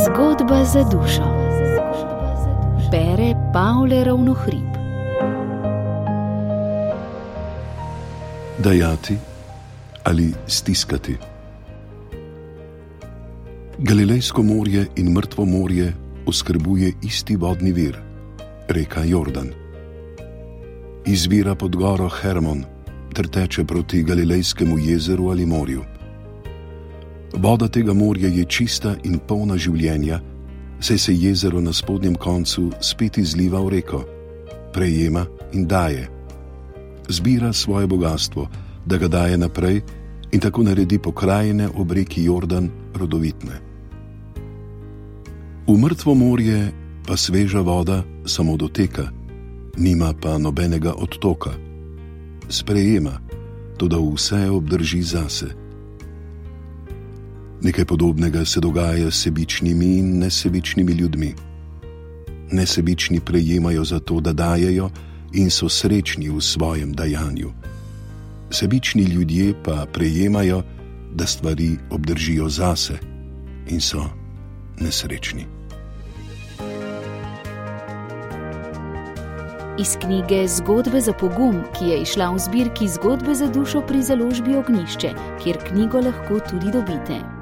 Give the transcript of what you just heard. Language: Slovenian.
Zgodba za dušo. Bere Pavle Ravnohrib. Dajati ali stiskati. Galilejsko morje in Mrtvo morje oskrbuje isti vodni vir, reka Jordan. Izvira pod goro Hermon ter teče proti Galilejskemu jezeru ali morju. Voda tega morja je čista in polna življenja, saj se jezero na spodnjem koncu spet izliva v reko, prejema in daje. Zbira svoje bogastvo, da ga daje naprej in tako naredi pokrajine ob reki Jordan rodovitne. V Mrtvo morje pa sveža voda samo doteka, nima pa nobenega odtoka. Sprejema, toda vse obdrži zase. Nekaj podobnega se dogaja s sebičnimi in nesebičnimi ljudmi. Nesebični prejemajo zato, da dajejo in so srečni v svojem dajanju. Sebični ljudje pa prejemajo, da stvari obdržijo zase in so nesrečni. Iz knjige Zgodbe za pogum, ki je izšla v zbirki Zgodbe za dušo pri založbi Ognjišče, kjer knjigo lahko tudi dobite.